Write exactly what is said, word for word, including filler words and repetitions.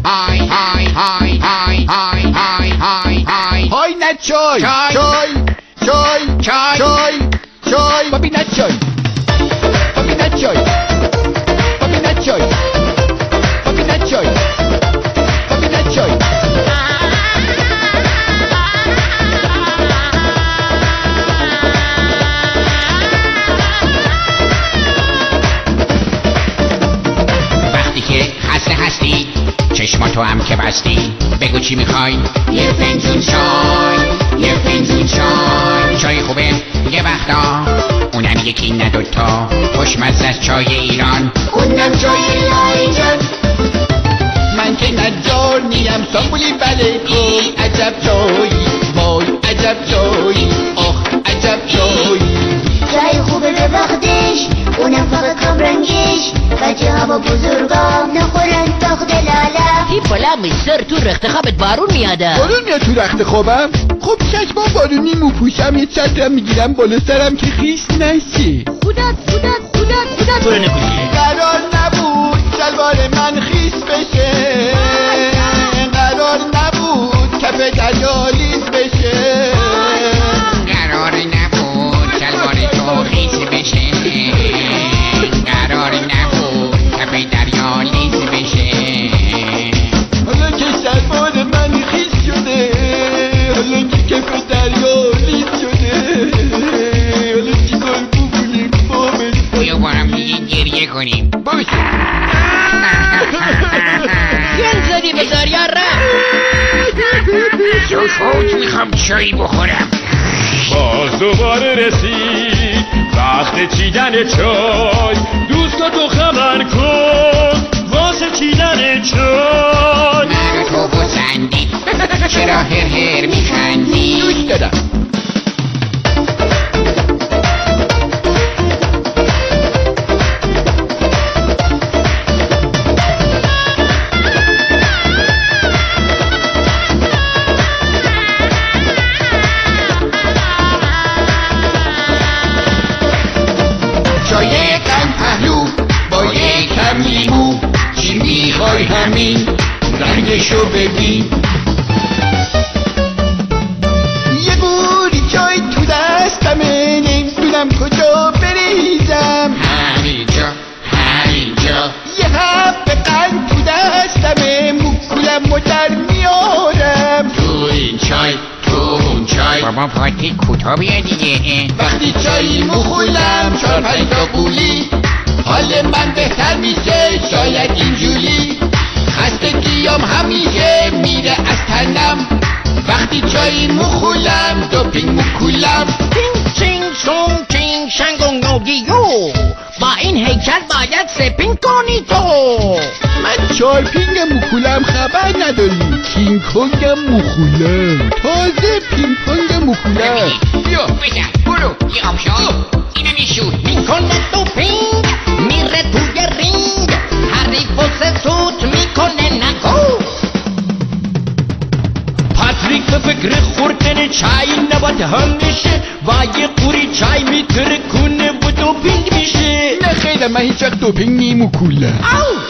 های های های های های های های های های نه چای چای چای چای چای چای چای بابی نه چای بابی نه چای بابی نه چای بابی نه چای بابی نه چای وقتی که خسته هستی چشماتو هم که بستی بگو چی میخوای یه فنجون چای یه فنجون چای چای خوبه یه وقتا اونم یکی نه دوتا خوشمزه از چای ایران اونم چای ایران من که نجار نیم سامبولی بله کن عجب چایی وای عجب چایی آخ عجب چایی چای خوبه به وقتش اونم فقط کم رنگش بچه ها با بزرگام نخورن تاخت لاله این بالا مستر تو رخت خوابت بارون میاده بارون میاد تو رخت خوابم خب چشمام بارونی مو پوشم یه چترم میگیرم بالا سرم که خیس نشه خودت خودت خودت خودت برو نکنی قرار نبود شلوار من خیس بشه قرار نبود کف دریا لیز بشه قرار نبود شلوار تو خیس بشه قرار نبود کف دریا لیز بشه حالا که شلوار من خیس شده حالا که کف دریا لیز شده حالا چیکار بکنیم بابت بیا با هم دیگه گریه کنیم باشه گل زدی به دریا رفت سوسوت میخوام چایی بخورم باز دوباره رسید وقت چیدن چای دوستا تو خبر کن واسه چیدن چای من تو بسندی چرا هر هر میخندی دوست دارم میخوای همین رنگشو ببین یه گوری چای تو دستمه نمیدونم کجا بریزم همینجا همینجا یه حب قند تو دستمه موکولم و در میارم تو این چای تو اون چای بابا پاتی کوتا بیا دیگه وقتی چایی مخولم چار پنج تا قولی حال من بهتر میشه شاید اینجوری خستگیام همیشه میره از تنم وقتی چایی مخولم دوپینگ مکولم چینگ چینگ سونگ چینگ شنگونگ نوگیو با این هیکل باید سپینگ کنی تو من چای پینگ مکولم خبر نداری کینگ کنگم مخولم تازه پینگ پونگ مکولم بیا بزن برو یه آبشار اینو میشور میکنه تو پینگ میره توی رینگ حریف و سسوت میکنه نگو پاتریک به فکر خوردن چای نباید همیشه و یه قوری چای میتره کنه و دوپینگ میشه نه خیلی من هیچ وقت دوپینگ نیم مکولم او